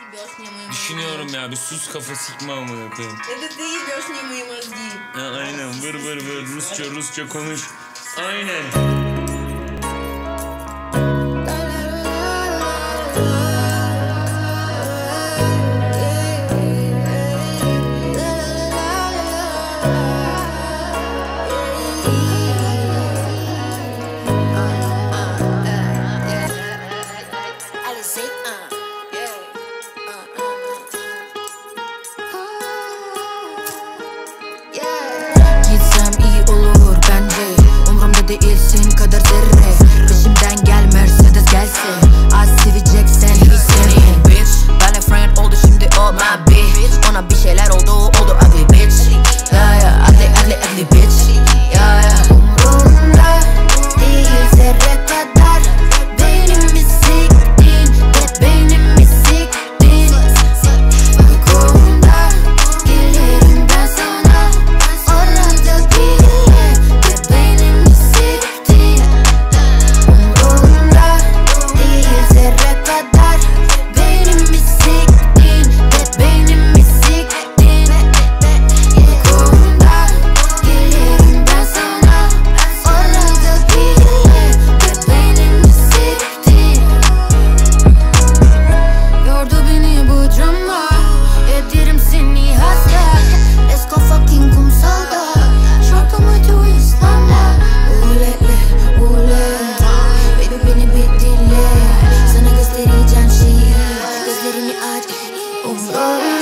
Düşünüyorum ya, bir sus kafa sikme amına koyayım. Ya da değil, göçneyim mozgi. Aynen, vır Rusça konuş. Aynen. Değilsin kadar zerre. Peşimden gel Mercedes gelsin. Az seveceksen hiç seni bitch. Benle friend oldu şimdi o my bitch. Ona bir şeyler oldu abi bitch. Ya ya adli bitch. Ya ya umurumda değil zerre kadar. Beynimi siktin ve beynimi siktin. Uykumda gelirim ben sana. Orada bile ve beynimi siktin. Umurumda değil zerre kadar. Beynimi siktin ve beynimi siktin. Uykumda gelirim ben sana. Orada bile ve beynimi siktin. Yordu beni bu drama. Ederim seni hasta. Let's go fucking kumsalda. Şarkı mıydı İslam'da? Ule baby beni bir dinle. Sana göstereceğim şeyi. Gözlerini aç.